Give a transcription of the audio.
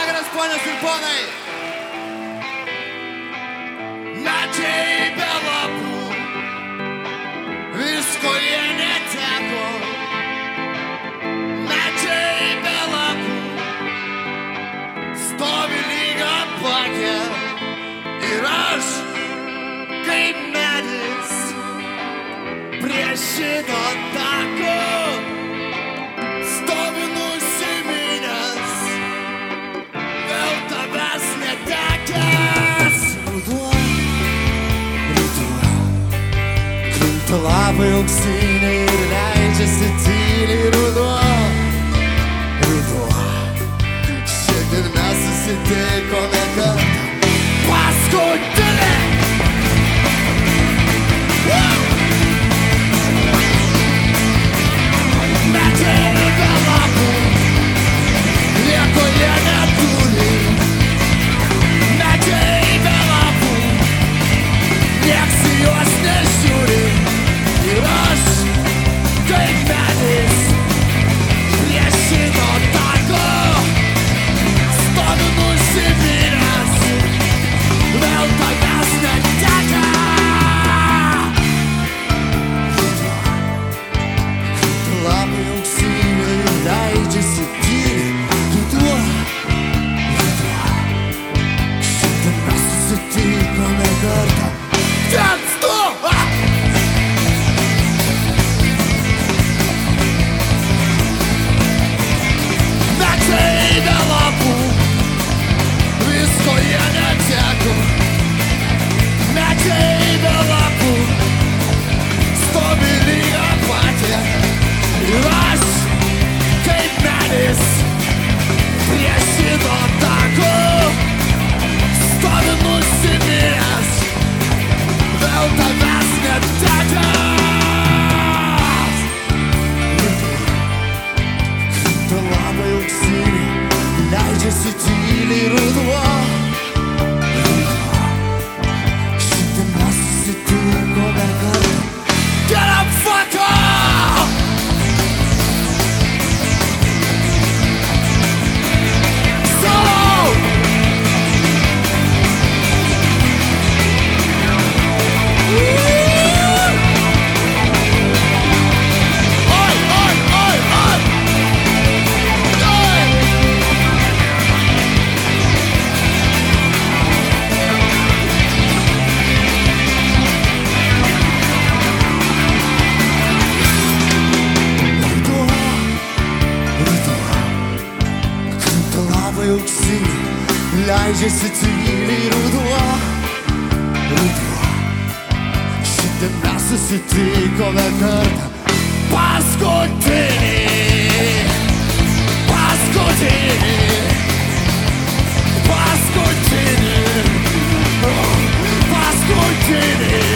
vakaras, ponios ir ponai. Medžiai be lapų, visko jie neteko. Medžiai be lapų, stovi lyg apakę. Ir aš, kaip medis, prie šito tako stovi nusiminęs, vėl tavęs netekęs. Ruduo, ruduo, krinta lapai auksiniai ir leidžiasi tyliai. Ruduo, ruduo, šiandien mes susitikome kartą paskutinį. Medžiai be lapų, nieko jie neturi. Medžiai be lapų, nieks į juos nežiūri. Ir aš, kaip medis, prie šito tako stoviu nusiminęs, vėl tavęs netekęs. Lapai auksiniai leidžiasi tyliai. Ruduo, ruduo, šiandien mes susitikome kartą. Ten stu! Medžiai be lapų, visko jie neteko. Medžiai be lapų, stovi lyg apatė. Ir aš, kaip medis, prie šito tako stoviu nusiminęs, vėl tavęs netekęs. Krinta lapai auksiniai, leidžiasi tyliai. Ruduo, ruduo, šiandien mes susitikome kartą. Get up, fuck off! Leidžiasi tyliai. Ruduo, ruduo, šiandien mes susitikome kartą paskutinį. Paskutinį, paskutinį, paskutinį.